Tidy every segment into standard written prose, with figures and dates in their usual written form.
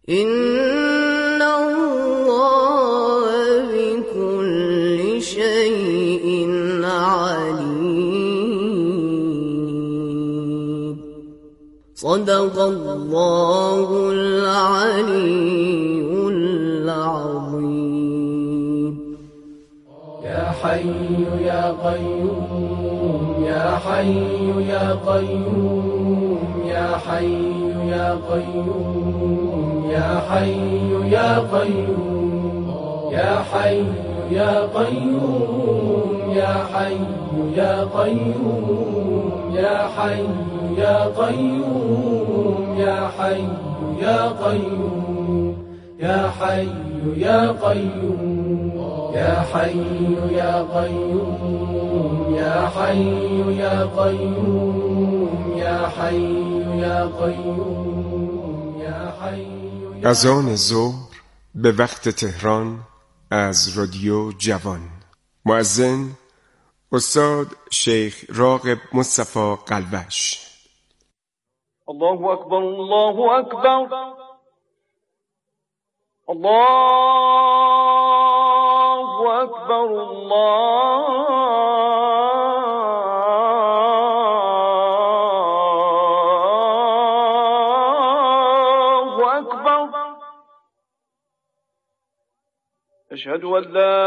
إن الله بكل شيء عليم. صدق الله العلي العظيم. يا حي يا قيوم يا حي يا قيوم يا حي يا قيوم يا حي يا قيوم يا حي يا قيوم يا حي يا قيوم يا حي يا قيوم يا حي يا قيوم يا حي يا قيوم يا حي يا قيوم يا حي يا قيوم يا حي يا قيوم يا حي. اذان ظهر به وقت تهران از رادیو جوان. مؤذن استاد شیخ راغب مصطفی قلوش. الله أكبر الله أكبر الله أكبر الله أكبر. أشهد أن لا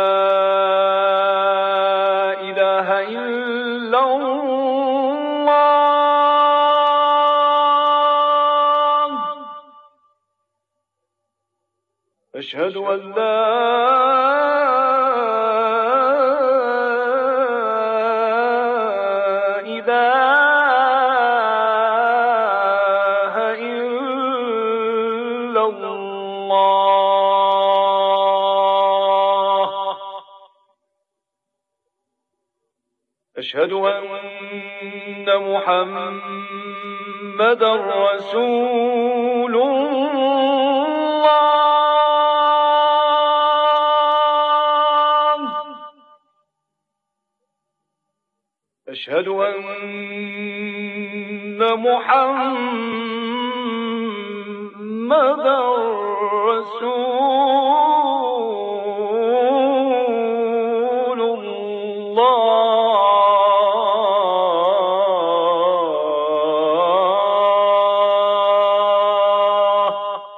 إله إلا الله. أشهد أن لا إله إلا الله. أشهد أن محمدا رسول الله. أشهد أن محمدا رسول الله.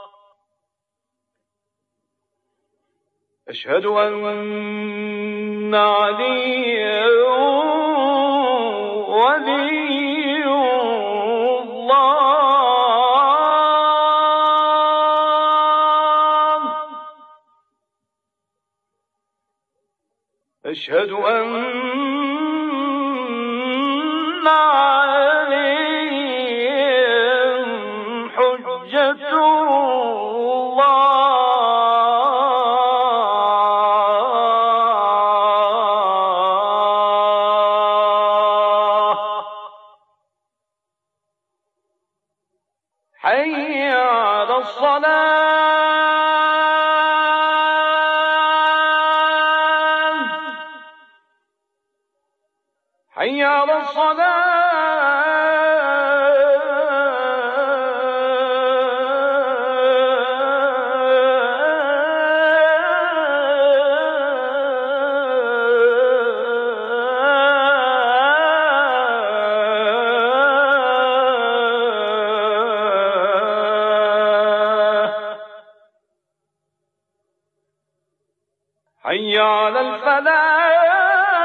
أشهد أن عليا ولي الله. أشهد أن عليهم حجة حي على الصلاة حي على حي على الفلاح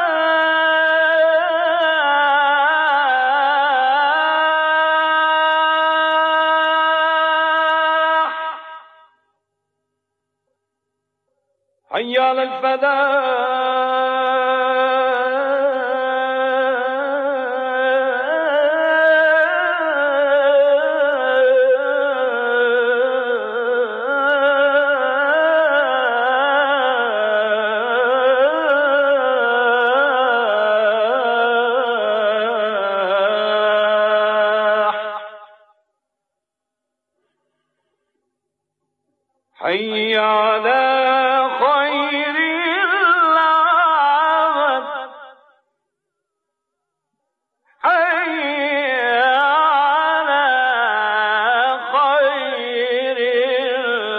حي على الفلاح. حي على خير العمل حي على خير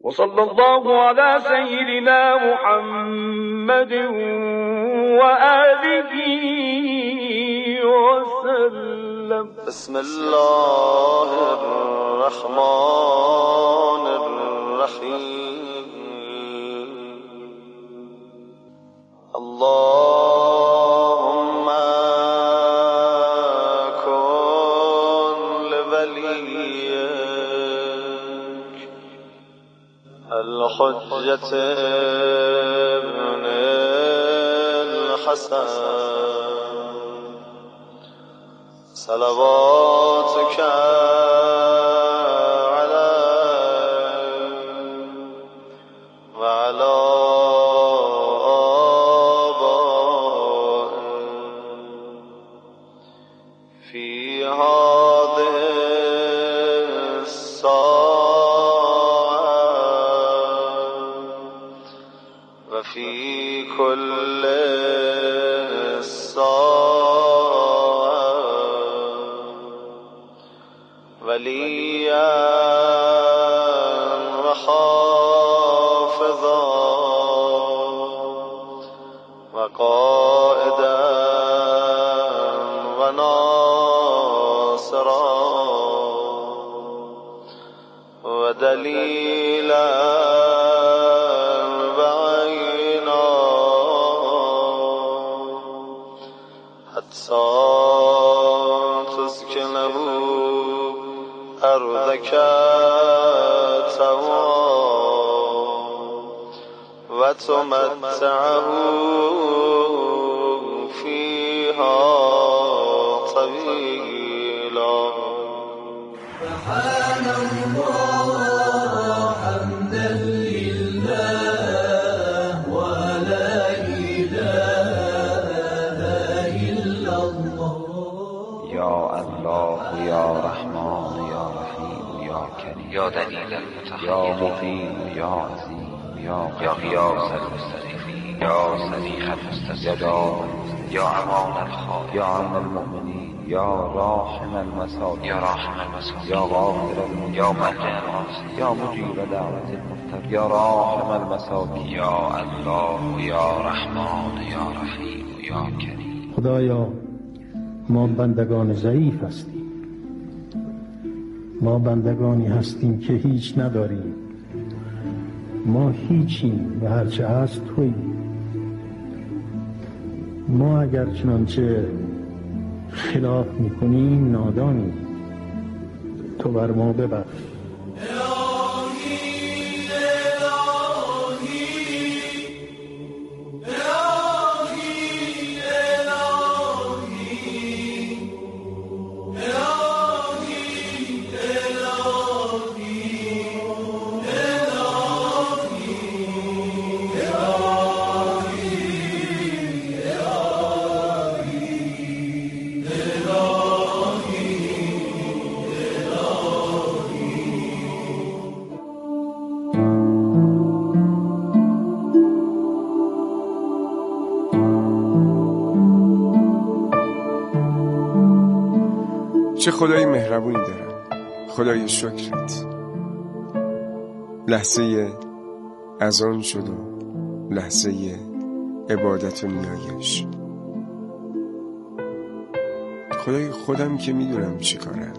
وصلى الله على سيدنا محمد وآله وسلم. بسم الله الرحمن الرحیم. اللهم کن لولیک الحجة ابن الحسن صلواتك عليه وعلى آبائه في هذه الساعة وفي كل وليا وحافظا وقائدا وناصرا ودليلا وعينا حتى تسكنه أرضك طوعا وتمتعه فيها طويلا. سبحان الله حمدا لله ولا إله إلا الله. يا الله يا رحمن يا رحيم يا كريم يا دليل المتخيل يا مقيم يا عظيم يا غياث المستضيفين يا صديق المستسلمين يا امان الخالق يا عم المؤمنين يا راحم المساكين يا راحم المساكين يا غافر المذنبين يا ملجأ العاصين يا مجيب دعوة المضطر يا راحم المساكين يا الله يا رحمن يا رحيم يا كريم. خدایا ما بندگان ضعیف هستیم، ما بندگانی هستیم که هیچ نداریم، ما هیچیم و هرچه هست تویی. ما اگر چنانچه خلاف میکنیم نادانیم، تو بر ما ببخش. چه خدای مهربونی دارن، خدای شکرت. لحظه اذان شد و لحظه عبادت و نیایش. خدای خودم که میدونم چی کارم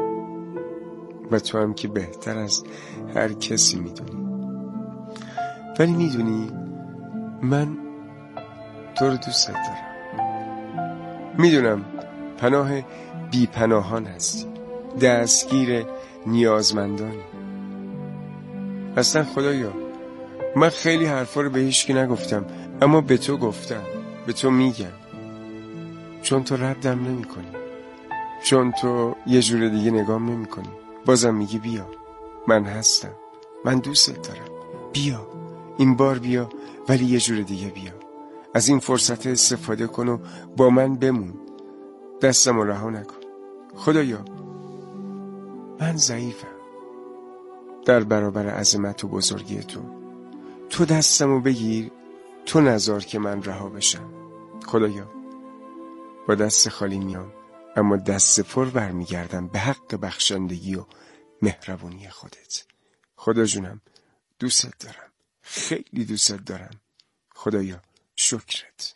و تو هم که بهتر از هر کسی میدونی، ولی میدونی من تو رو دوست دارم. میدونم پناه بی پناهان هستی، دستگیر نیازمندانی. اصلا خدایا من خیلی حرفا رو به هیچکی نگفتم، اما به تو گفتم، به تو میگم، چون تو ردم نمی کنی، چون تو یه جور دیگه نگام نمی کنی. بازم میگی بیا، من هستم، من دوستت دارم، بیا، این بار بیا، ولی یه جور دیگه بیا. از این فرصت استفاده کن و با من بمون، دستم رو رها نکن. خدایا من ضعیفم در برابر عظمت و بزرگی تو دستم رو بگیر، تو نذار که من رها بشم. خدایا با دست خالی میام، اما دست پر برمیگردم به حق بخشندگی و مهربونی خودت. خدا جونم دوست دارم، خیلی دوست دارم. خدایا شکرت.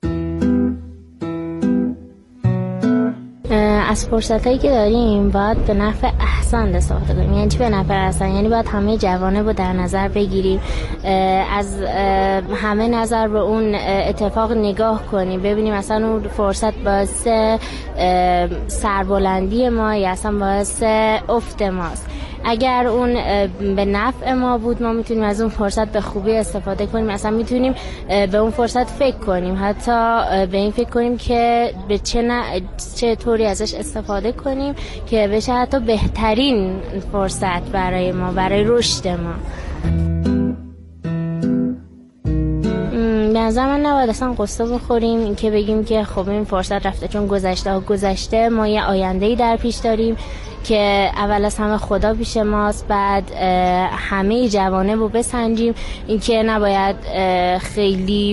از فرصتایی که داریم باید به نفع احسن استفاده کنیم. یعنی چی به نفع احسن؟ یعنی باید همه جوانب رو در نظر بگیریم، از همه نظر به اون اتفاق نگاه کنیم، ببینیم اصلا اون فرصت باعث سربلندی ما یا اصلا باعث افت ماست. اگر اون به نفع ما بود ما میتونیم از اون فرصت به خوبی استفاده کنیم، اصلا میتونیم به اون فرصت فکر کنیم، حتی به این فکر کنیم که به چه طوری ازش استفاده کنیم که بشه حتی بهترین فرصت برای ما، برای رشد ما. به نظر من نباید اصلا قصه بخوریم این که بگیم که خب این فرصت رفته، چون گذشته ما یه آینده‌ای در پیش داریم که اول از همه خدا پیش ماست، بعد همه جوانب رو بسنجیم. این که نباید خیلی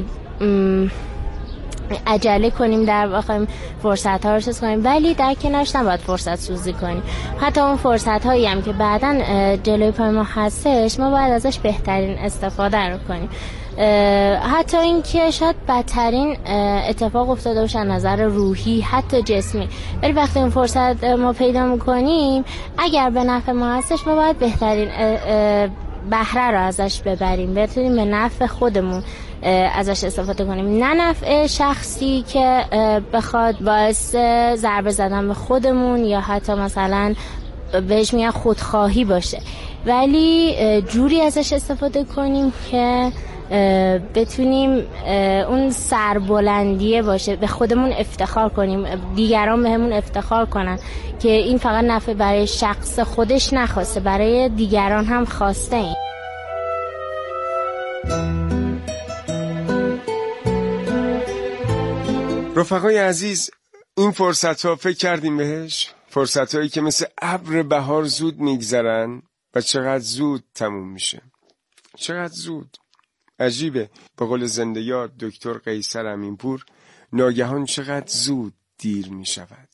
عجله کنیم در واقع فرصت ها رو چیز کنیم، ولی در کنارش نباید فرصت سوزی کنیم. حتی اون فرصت هایی هم که بعداً جلوی پای ما هستش ما باید ازش بهترین استفاده رو کنیم. حتی این که شاید بدترین اتفاق افتاده باشه از نظر روحی حتی جسمی، ولی وقتی این فرصت ما پیدا میکنیم اگر به نفع ما هستش ما باید بهترین بهره رو ازش ببریم، بتونیم به نفع خودمون ازش استفاده کنیم، نه نفع شخصی که بخواد باعث ضربه زدن به خودمون یا حتی مثلا بهش میگن خودخواهی باشه، ولی جوری ازش استفاده کنیم که بتونیم اون سربلندیه باشه، به خودمون افتخار کنیم، دیگران بهمون افتخار کنن که این فقط نفع برای شخص خودش نخواسته، برای دیگران هم خواسته. این رفقای عزیز، این فرصت ها فکر کردیم بهش؟ فرصت هایی که مثل ابر بهار زود میگذرن و چقدر زود تموم میشه، چقدر زود. عجیبه، به قول زنده یاد دکتر قیصر امینپور، ناگهان چقدر زود دیر می شود.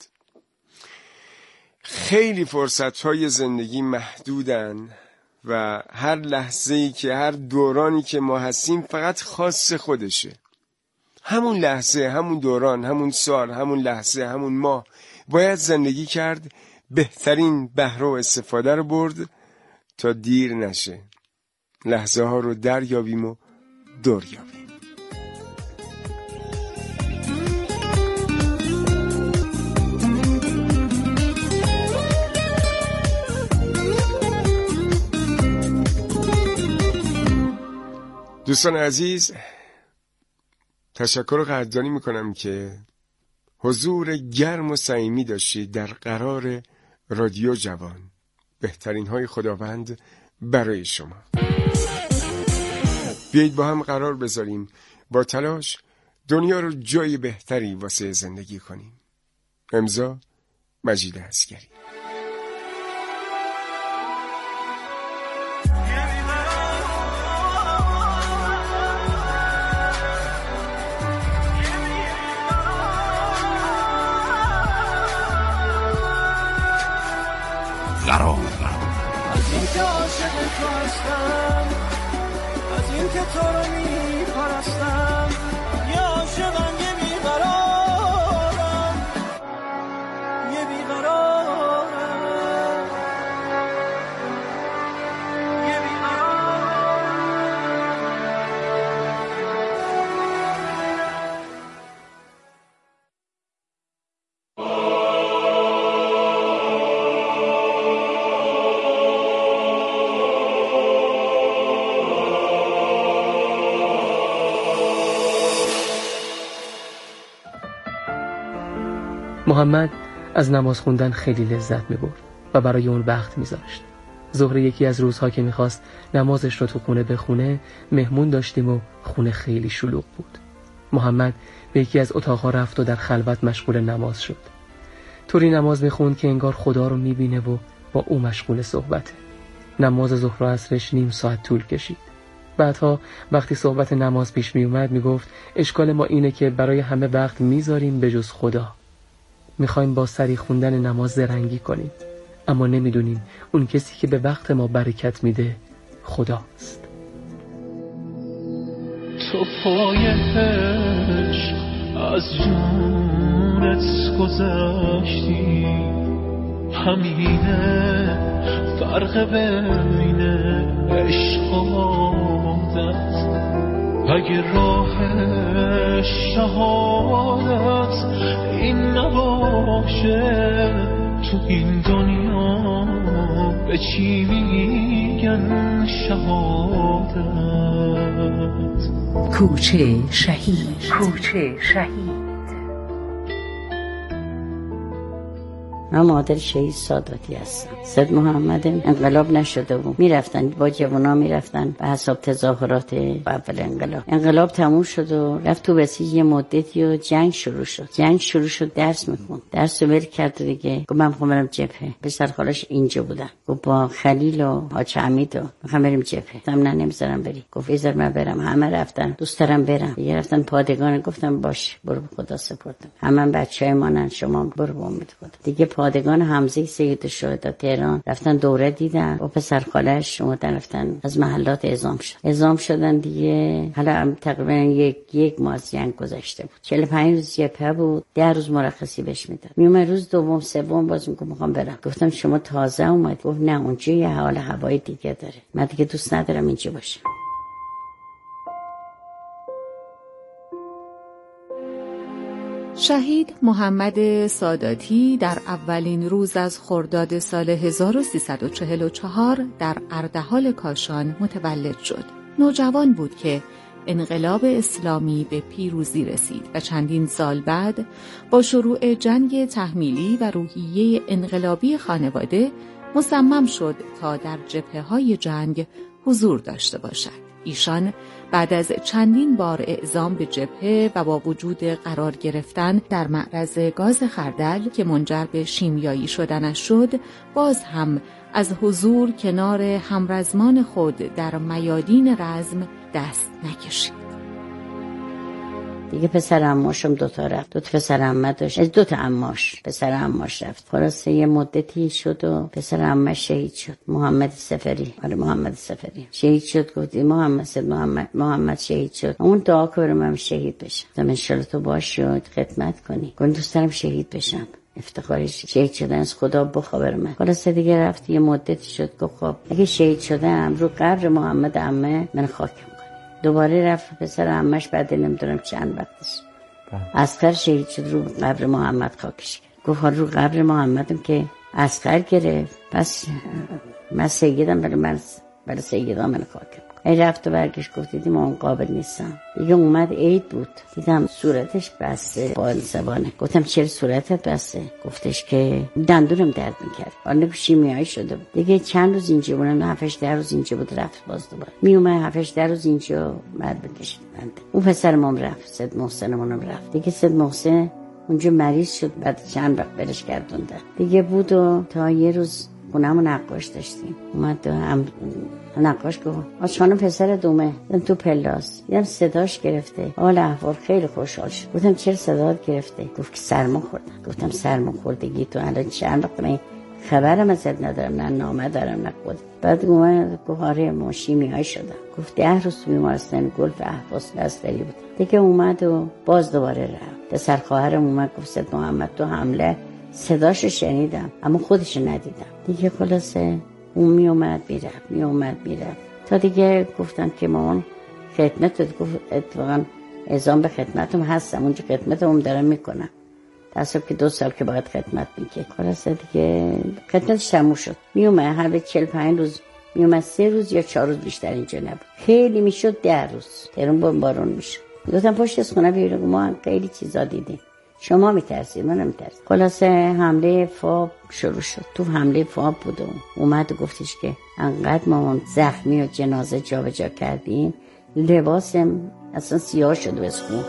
خیلی فرصت‌های زندگی محدودن و هر لحظه‌ای که هر دورانی که ما هستیم فقط خاص خودشه. همون لحظه، همون دوران، همون سال، همون لحظه، همون ماه باید زندگی کرد، بهترین بهره و استفاده رو برد تا دیر نشه، لحظه ها رو دریابیم و دور یابیم. دوستان عزیز، تشکر و قدردانی میکنم که حضور گرم و صمیمی داشتید در قرار رادیو جوان، بهترین های خداوند برای شما. بیایید با هم قرار بذاریم با تلاش دنیا رو جای بهتری واسه زندگی کنیم. امضا مجید عسگری. از این که عاشق تو هستم، از این که تو رو می پرستم، یه عاشقم یه بیقرارم، یه بیقرارم، یه محمد از نماز خوندن خیلی لذت می‌برد و برای اون وقت می‌ذاشت. ظهر یکی از روزها که می‌خواست نمازش رو تو خونه بخونه، مهمون داشتیم و خونه خیلی شلوغ بود. محمد به یکی از اتاق‌ها رفت و در خلوت مشغول نماز شد. طوری نماز می‌خوند که انگار خدا رو می‌بینه و با او مشغول صحبته. نماز ظهر و عصرش نیم ساعت طول کشید. بعدها وقتی صحبت نماز پیش می‌اومد میگفت اشکال ما اینه که برای همه وقت می‌ذاریم به جز خدا. میخوایم با سری خوندن نماز زرنگی کنیم، اما نمیدونیم اون کسی که به وقت ما برکت میده خداست. تو پای عشق از جونت گذشتی، همینه فرق بین عشق و عادت. اگه راه شهادت این نباشه، تو این دنیا به چی میگن شهادت؟ کوچه شهید، کوچه شهید. من مادر شهید ساداتی هستم. سید محمد انقلاب نشده بود، میرفتن با جوانا میرفتن به حساب تظاهرات اول انقلاب تموم شد و رفت تو بسیج یه مدتی و جنگ شروع شد. درس میخوند، درس ول کرد دیگه. گفت من میخوام برم جبهه. پسر خالش اینجا بودن، گفت با خلیل و حاج حمید میخوام بریم جبهه. گفتم نه نمیذارم بری. گفت ایذار من برم. همه رفتن، دوست دارم برم. دیگه رفتن پادگان. گفتم باش برو، به خدا سپردم. همه بچهای مانن، شما برو با امید خدا. دیگه پادگان حمزه سید الشهدا تهران رفتن دوره دیدن و پسر خالش اومدن رفتن از محلات اعزام شدن دیگه. حالا تقریبا یک ماه از جنگ گذشته بود. 45 روز جبهه بود، 10 روز مرخصی بهش میداد. میومد روز دوم سوم باز میگم برم. گفتم شما تازه اومد؟ گفت نه اونجا یه حال هوای دیگه داره، من دیگه دوست ندارم اینجا باشم. شهید محمد ساداتی در اولین روز از خرداد سال 1344 در اردحال کاشان متولد شد. نوجوان بود که انقلاب اسلامی به پیروزی رسید و چندین سال بعد با شروع جنگ تحمیلی و روحیه انقلابی خانواده مصمم شد تا در جبهه‌های جنگ حضور داشته باشد. ایشان بعد از چندین بار اعزام به جبهه و با وجود قرار گرفتن در معرض گاز خردل که منجر به شیمیایی شدنش شد، باز هم از حضور کنار همرزمان خود در میادین رزم دست نکشید. دیگه پسر عماشم دوتا رفت، دوتا پسر عمه داشت، از دوتا عماش پسر عماش رفت. خلاصه یه مدتی شد و پسر عمه شهید شد، محمد سفری. محمد سفری شهید شد. گفتی محمد شهید شد. اون دعا کنم من شهید بشم. گفتم انشالله تو باش شد خدمت کنی. گفتم دوست دارم شهید بشم. افتخاری شهید شدن از خدا بخبر من. خلاصه دیگه رفت یه مدتی شد. گفت خب اگه شهید شدم رو قبر محمد عمه من خاکم. دوباره رفت پسر عمش بعد نمیدونم چند وقتش اصغر شهید شد، رو قبر محمد خاکش کرد. گفت رو قبر محمدم که اصغر گرفت، پس من سیدم برای سیدم من خاکم. ای رفت و برگشت گفت دیدیم اون قابل نیستم. دیگه اومد عید بود، دیدم صورتش بسته با سبانه. گفتم چرا صورتت بسته؟ گفتش که دندونم درد میکرد. آنه شیمیایی شده بود. دیگه چند روز اینجا بودم، 7-8 روز اینجا بود. رفت باز دوباره میومد 7-8 روز اینجا مرد بکشید. اون پسرمون رفت، سید محسنمونم رفت. دیگه سید محسن اونجا مریض شد، بعد چند وقت برش گردوندن دیگه بود. و تا یه روز خونه‌مو نقاش داشتیم، اومد هم نقاش گفت آشخانم پسر دومه تو پلاس. دیدم صداش گرفته، حال احوال خیلی خوشحال شد. گفتم چرا صدات گرفته؟ گفت که سرما خوردم. گفتم سرما خوردگی تو الان چند وقت من خبرم ازت ندارم، نه نامه دارم نه خود. بعد گفت آره ما شیمیایی شدم. گفت 10 روز بیمارستان گلف احواز بستری بود. دیگه اومد و باز دوباره رفت. پسر خواهرم اومد گفت سید محمد تو حمله صداشو شنیدم اما خودشو ندیدم. دیگه خلاصه اون میومد میرفت تا دیگه گفتن که مامان خدمت. گفت اتفاقا اعزام به خدمتم هستم، اونجا خدمتم دارم میکنم. تصاب که 2 سال که باید خدمت میکنه. خلاصه دیگه خدمتش تموم شد. میومد هر 45 روز میومد، 3 روز یا 4 روز بیشتر اینجا نبود. خیلی میشد 10 روز تهران بارون میشد. گفتم پشت از خونه بیرون، ما خیلی چیزا دیدیم، شما میترسید من نمیترسید. خلاصه حمله فاب شروع شد. تو حمله فاب بود و اومد و گفتش که انقدر ما زخمی و جنازه جا به جا کردیم لباسم اصلا سیاه شد و اسخون.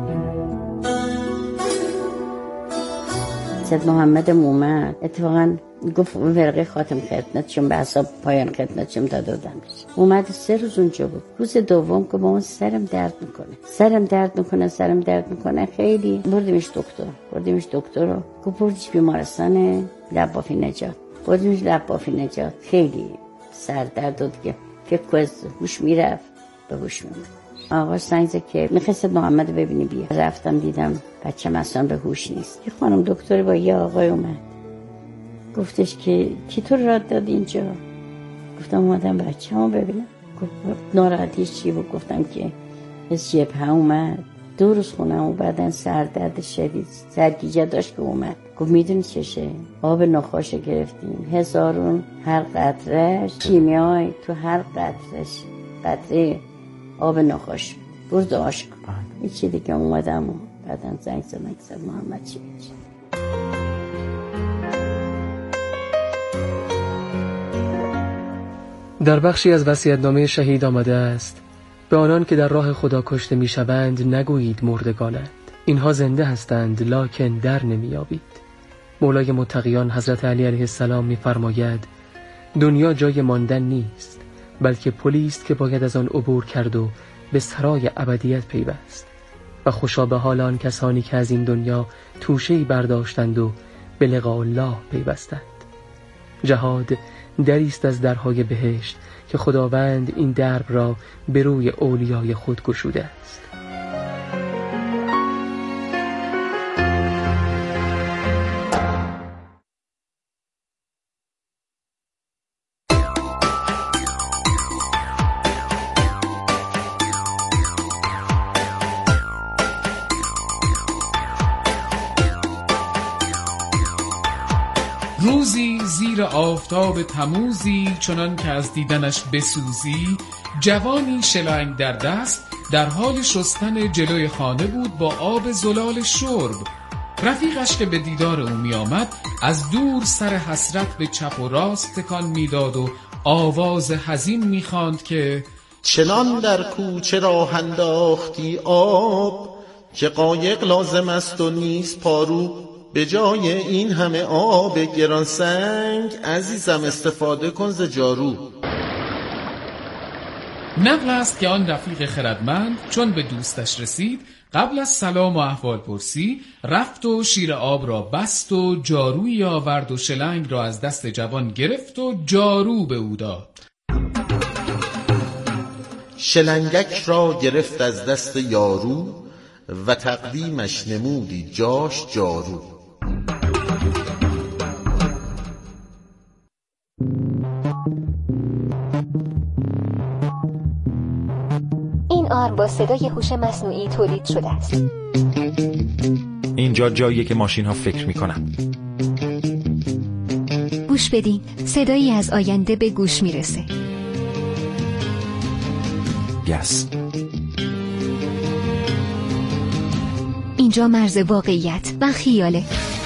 سید محمد اومد اتفاقا گفت ورقه خاتم خدمتشون به حساب پایان خدمتشون دادم. اومد 3 روز اونجا بود. روز دوم که با من سرم درد میکنه خیلی. بردیمش دکتر رو گفت بردیش بیمارستان لبافی نجات. خیلی سر درد بود که فکر کنم هوش میرفت به هوش میومد. آقا سنگ زد که میخواست محمد ببینی بیا. رفتم دیدم بچه‌م اصلا به هوش نیست. یه خانم دکتر با یه آقای اومد گفتش که کی تو راه داد اینجا؟ گفتم اومدم بچه‌مو ببینم. گفت ناراحتیش چی بود؟ گفتم که از جبهه اومد 2 روز خونم و بعدن سردرد شدید سرگیجه داشت که اومد. گفت میدونی چشه؟ آب نخاش گرفتیم 1000 هر قطرهش کیمیای تو هر قطره آب نخاش برد داشت. این چی دیگه اومدم و بعدن زنگ زدن که محمد چی بچه. در بخشی از وصیت‌نامه شهید آمده است: به آنان که در راه خدا کشته می‌شوند نگویید مردگانند، اینها زنده هستند لکن در نمی‌یابید. مولای متقیان حضرت علی علیه السلام می‌فرماید دنیا جای ماندن نیست، بلکه پلی است که باید از آن عبور کرد و به سرای ابدیت پیوست. و خوشا به حال آن کسانی که از این دنیا توشه‌ای برداشتند و به لقاء الله پیوستند. جهاد دری است از درهای بهشت که خداوند این درب را به روی اولیای خود گشوده است. روزی زیر آفتاب تموزی چنان که از دیدنش بسوزی، جوانی شلنگ در دست در حال شستن جلوی خانه بود با آب زلال شرب. رفیقش که به دیدار او می آمد از دور سر حسرت به چپ و راست تکان می داد و آواز حزین می خواند که چنان در کوچه راه انداختی آب که قایق لازم است و نیست پارو. به جای این همه آب گران سنگ عزیزم استفاده کن ز جارو. نقل است که آن رفیق خردمند چون به دوستش رسید قبل از سلام و احوال پرسی رفت و شیر آب را بست و جارویی آورد و شلنگ را از دست جوان گرفت و جارو به او داد. شلنگک را گرفت از دست یارو و تقدیمش نمودی جاش جارو. این آرم با صدای هوش مصنوعی تولید شده است. اینجا جاییه که ماشین ها فکر میکنن. گوش بدین، صدایی از آینده به گوش میرسه. یس. اینجا مرز واقعیت و خیاله.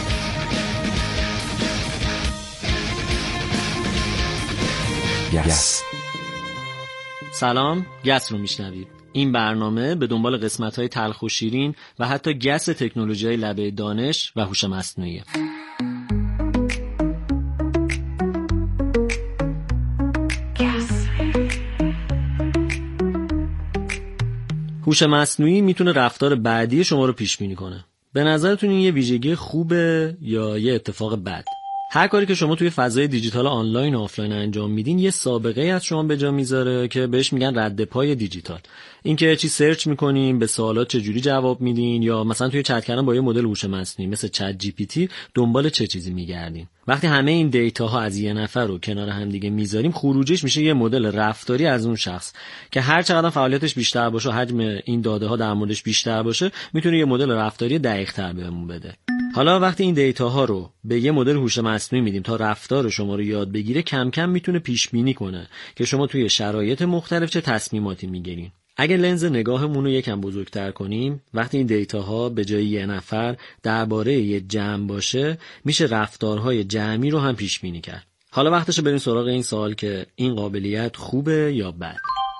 یس. سلام، گس رو میشنوید. این برنامه به دنبال قسمت‌های تلخ و شیرین و حتی گس تکنولوژی‌های لبه دانش و هوش مصنوعیه. هوش مصنوعی میتونه رفتار بعدی شما رو پیش بینی کنه. به نظرتون این یه ویژگی خوبه یا یه اتفاق بد؟ هر کاری که شما توی فضای دیجیتال آنلاین و آفلاین انجام میدین یه سابقه از شما به جا میذاره که بهش میگن رد پای دیجیتال. اینکه چی سرچ میکنین، به سوالات چجوری جواب میدین، یا مثلا توی چت کردن با یه مدل هوش مصنوعی مثل چت جی پی تی دنبال چه چیزی میگردین. وقتی همه این دیتاها از یه نفر رو کنار هم دیگه میذاریم، خروجش میشه یه مدل رفتاری از اون شخص که هر چقدر فعالیتش بیشتر باشه و حجم این داده ها در موردش بیشتر باشه، میتونه یه مدل رفتاری دقیق‌تر بهمون بده. حالا وقتی این دیتاها رو به یه مدل هوش مصنوعی میدیم تا رفتار شما رو یاد بگیره، کم کم میتونه پیش بینی کنه که شما توی شرایط مختلف چه تصمیماتی میگیرین. اگه لنز نگاهمون رو یکم بزرگتر کنیم، وقتی این دیتاها به جای یه نفر درباره یه جمع باشه، میشه رفتارهای جمعی رو هم پیش بینی کرد. حالا وقتشه بریم سراغ این سوال که این قابلیت خوبه یا بد.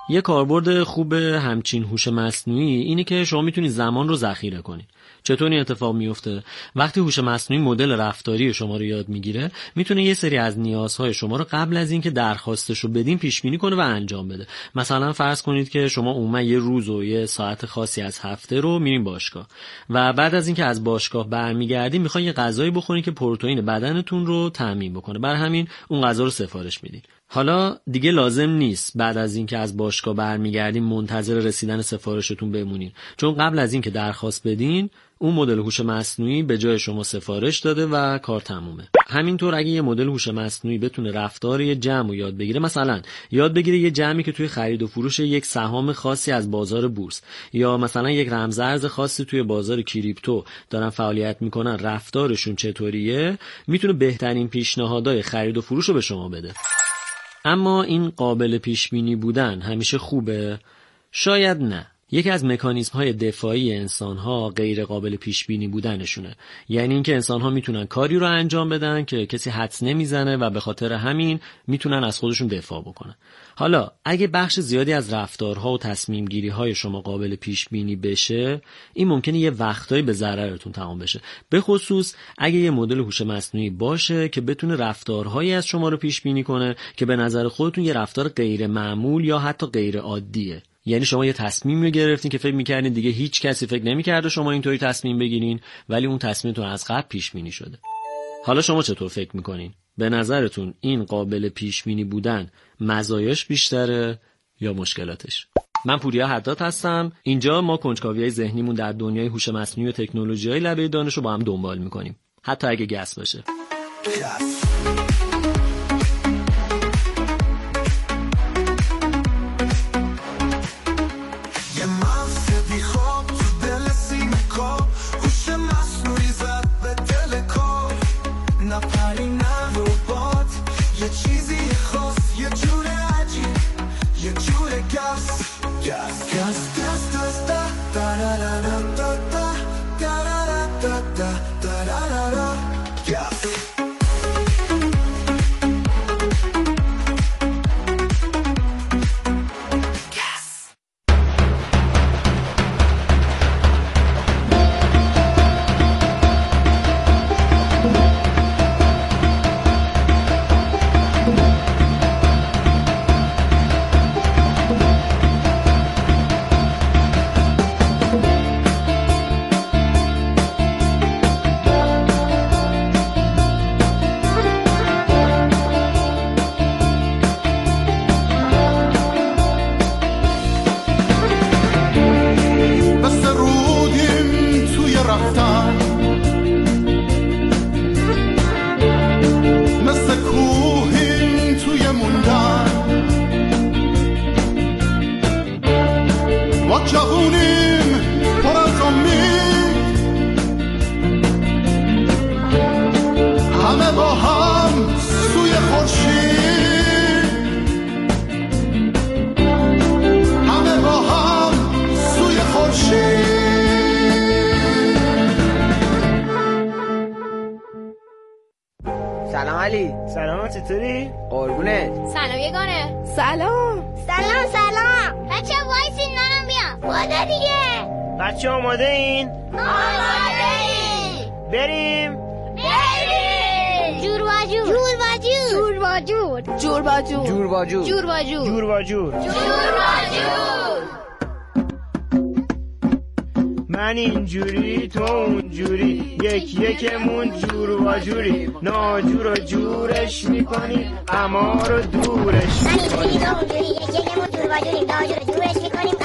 یه کاربرد خوب همچین هوش مصنوعی اینه که شما میتونید زمان رو ذخیره کنید. چطور این اتفاق میفته؟ وقتی هوش مصنوعی مدل رفتاری شما رو یاد میگیره، میتونه یه سری از نیازهای شما رو قبل از اینکه درخواستش رو بدین پیش بینی کنه و انجام بده. مثلا فرض کنید که شما عموما یه روز و یه ساعت خاصی از هفته رو میرین باشگاه و بعد از اینکه از باشگاه برمیگردین میخواین یه غذایی بخورین که پروتئین بدنتون رو تامین بکنه. برای همین اون غذا رو سفارش میدین. حالا دیگه لازم نیست بعد از اینکه از باشگاه برمیگردین منتظر رسیدن سفارشتون بمونین، چون قبل از اینکه درخواست بدین اون مدل هوش مصنوعی به جای شما سفارش داده و کار تمومه. همینطور اگه یه مدل هوش مصنوعی بتونه رفتار یه جمع رو یاد بگیره، مثلا یاد بگیره یه جمعی که توی خرید و فروش یک سهام خاصی از بازار بورس یا مثلا یک رمزارز خاصی توی بازار کریپتو دارن فعالیت میکنن، رفتارشون چطوریه، میتونه بهترین پیشنهادهای خرید و فروش رو به شما بده. اما این قابل پیش بینی بودن همیشه خوبه؟ شاید نه. یکی از مکانیزم‌های دفاعی انسان‌ها غیر قابل پیش بینی بودنشونه. یعنی اینکه انسان‌ها میتونن کاری رو انجام بدن که کسی حدس نمیزنه و به خاطر همین میتونن از خودشون دفاع بکنن. حالا اگه بخش زیادی از رفتارها و تصمیم گیری‌های شما قابل پیش بینی بشه، این ممکنه یه وقتایی به ضررتون تمام بشه. به خصوص اگه یه مدل هوش مصنوعی باشه که بتونه رفتارهایی از شما رو پیش بینی کنه که به نظر خودتون یه رفتار غیر معمول یا حتی غیر عادیه. یعنی شما یه تصمیم رو گرفتین که فکر می‌کردین دیگه هیچ کسی فکر نمی‌کرده شما اینطوری تصمیم بگیرین، ولی اون تصمیمتون از قبل پیش بینی شده. حالا شما چطور فکر می‌کنین؟ به نظرتون این قابل پیش بینی بودن مزایاش بیشتره یا مشکلاتش؟ من پوریا حداد هستم. اینجا ما کنجکاوی‌های ذهنیمون در دنیای هوش مصنوعی و تکنولوژی‌های لبه دانش رو با هم دنبال می‌کنیم، حتی اگه گس باشه. سلام علی. سلام، چطوری؟ قربونت. سلام یگانه. سلام. سلام سلام. بچه وایسین منم بیام. بادا دیگه. بچه آماده این؟ آماده این. بریم. جور و جور. جور و جور. جور و جور. جور و جور. جور و جور. جور و جور. جور و جور. جور و جور. من اینجوری تو اونجوری، یکمون جور و جوری، ناجور و جورش میکنی اما رو دورش میکنی. من اینجوری تو اونجوری، یکمون جور و جوری، ناجور و جورش میکنیم